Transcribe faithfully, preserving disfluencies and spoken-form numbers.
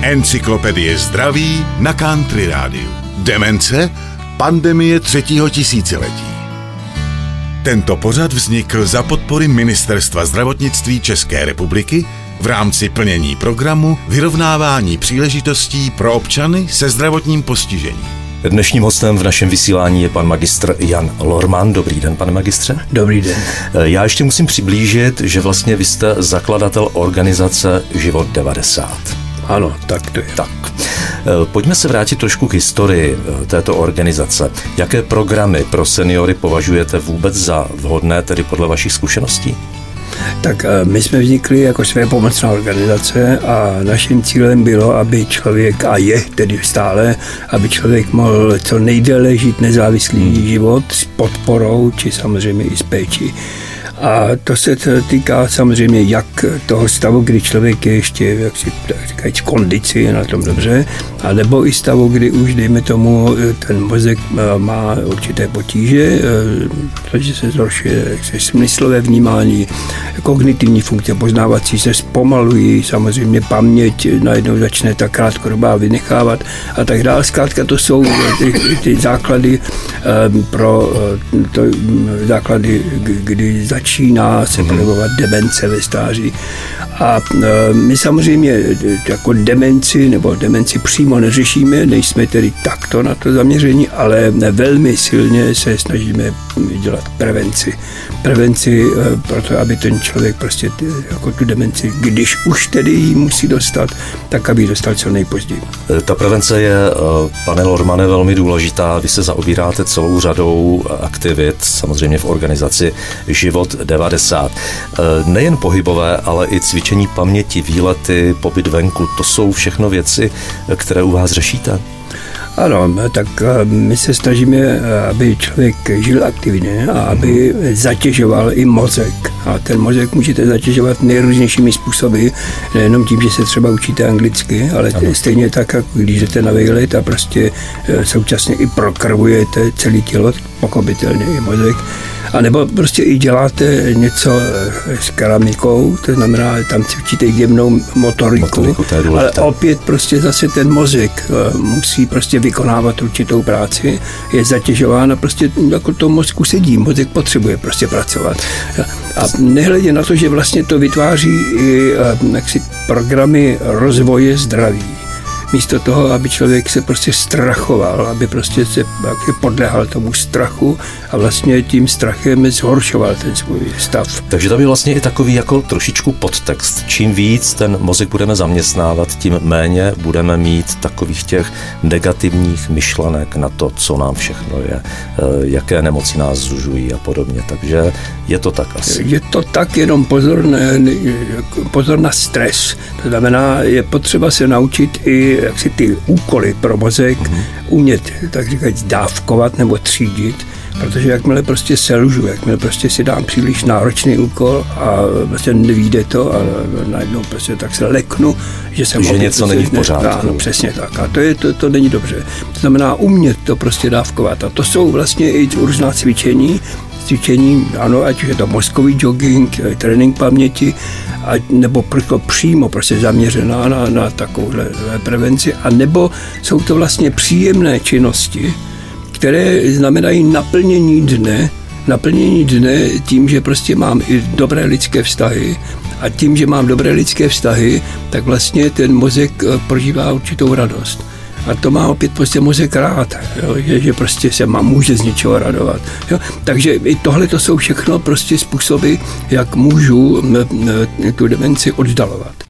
Encyklopedie zdraví na Country rádiu. Demence? Pandemie třetího tisíciletí. Tento pořad vznikl za podpory Ministerstva zdravotnictví České republiky v rámci plnění programu Vyrovnávání příležitostí pro občany se zdravotním postižením. Dnešním hostem v našem vysílání je pan magistr Jan Lorman. Dobrý den, pane magistře. Dobrý den. Já ještě musím přiblížit, že vlastně vy jste zakladatel organizace Život devadesát. Ano, tak to je. Tak. Pojďme se vrátit trošku k historii této organizace. Jaké programy pro seniory považujete vůbec za vhodné, tedy podle vašich zkušeností? Tak my jsme vznikli jako svépomocná organizace a naším cílem bylo, aby člověk, a je tedy stále, aby člověk mohl co nejdéle žít nezávislý hmm. život s podporou, či samozřejmě i s péčí. A to se týká samozřejmě jak toho stavu, kdy člověk je ještě, jak si tak říkají, v kondici, je na tom dobře, a nebo i stavu, kdy už, dejme tomu, ten mozek má určité potíže, protože se zhoršuje smyslové vnímání, kognitivní funkce poznávací se zpomalují, samozřejmě paměť najednou začne tak krátkodobá vynechávat a tak dále. Zkrátka to jsou ty, ty základy pro to, základy, kdy začíná se projevovat demence ve stáří. A my samozřejmě jako demenci nebo demenci přímo neřešíme, nejsme tedy takto na to zaměření, ale velmi silně se snažíme dělat prevenci. Prevenci proto, aby ten člověk prostě jako tu demenci, když už tedy ji musí dostat, tak aby ji dostal co nejpozději. Ta prevence je, pane Lormane, velmi důležitá. Vy se zaobíráte celou řadou aktivit, samozřejmě v organizaci Život devadesát. Nejen pohybové, ale i cvičení paměti, výlety, pobyt venku, to jsou všechno věci, které u vás řešíte? Ano, tak my se snažíme, aby člověk žil aktivně a aby zatěžoval i mozek. A ten mozek můžete zatěžovat nejrůznějšími způsoby, nejenom tím, že se třeba učíte anglicky, ale ano. Stejně tak, jako když jdete na výlet a prostě současně i prokrvujete celé tělo, pochopitelně i mozek. A nebo prostě i děláte něco s keramikou, to znamená, tam cvičíte jemnou motoriku, motoriku ale opět prostě zase ten mozek musí prostě vykonávat určitou práci, je zatěžován a prostě jako to mozku sedí, mozek potřebuje prostě pracovat. A nehledě na to, že vlastně to vytváří i jaksi programy rozvoje zdraví. Místo toho, aby člověk se prostě strachoval, aby prostě se podléhal tomu strachu a vlastně tím strachem zhoršoval ten svůj stav. Takže to by vlastně i takový jako trošičku podtext. Čím víc ten mozek budeme zaměstnávat, tím méně budeme mít takových těch negativních myšlenek na to, co nám všechno je, jaké nemoci nás zužují a podobně. Takže je to tak asi. Je to tak, jenom pozor, ne, pozor na stres. To znamená, je potřeba se naučit i jak si ty úkoly pro mozek mm-hmm. umět, tak říkajíc, dávkovat nebo třídit, protože jakmile prostě selžu, jakmile prostě si dám příliš náročný úkol a prostě nevíde to a najednou prostě tak se leknu, že jsem... Že opět, něco není v pořádku. Ano, přesně tak. A to, je, to, to není dobře. To znamená umět to prostě dávkovat. A to jsou vlastně i různá cvičení, cvičení, ano, ať už je to mozkový jogging, trénink paměti, ať, nebo přímo prostě zaměřená na, na takovouhle prevenci, a nebo jsou to vlastně příjemné činnosti, které znamenají naplnění dne, naplnění dne tím, že prostě mám i dobré lidské vztahy, a tím, že mám dobré lidské vztahy, tak vlastně ten mozek prožívá určitou radost. A to má opět prostě mozek rád, jo, že, že prostě se má, může z něčeho radovat. Jo. Takže i tohle to jsou všechno prostě způsoby, jak můžu m, m, tu demenci oddalovat.